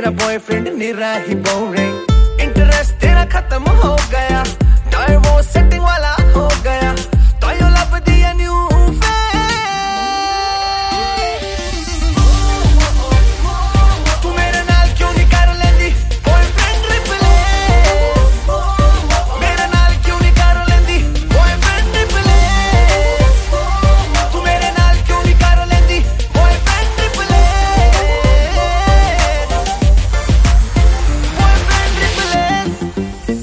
तेरा बॉयफ्रेंड निरा ही boring, interest तेरा खत्म हो गया, डाइवोर्स सेटिंग वाला हो गया, तो यू लव दिया न्यू तू मेरे नाल क्यों नहीं कर लेंदी बॉयफ्रेंड रिप्लेस, मेरे नाल क्यों नहीं कर लेंदी बॉयफ्रेंड रिप्लेस, तू मेरे नाल क्यों नहीं कर लेंदी बॉयफ्रेंड रिप्लेस, बॉयफ्रेंड रिप्लेस।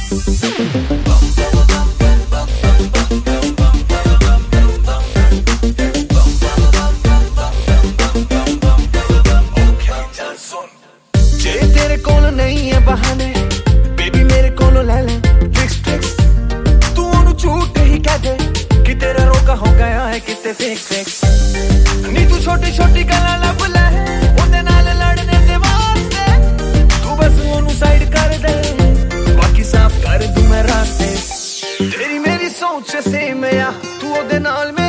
जे तेरे कोल नहीं है बहाने, बेबी मेरे कोल ले ले ट्रिक्स, तू उन्हें झूठ ही कह दे कि तेरा रोका हो गया है किते फिक्स, नी तू छोटी छोटी गल्लां लब ले ओदे नाल लड़ने दे वास्ते, तू बस ओनू साइड कर दे, बाकी साफ कर दूं मैं रास्ते, तेरी मेरी सोच सेम या तू ओदे नाल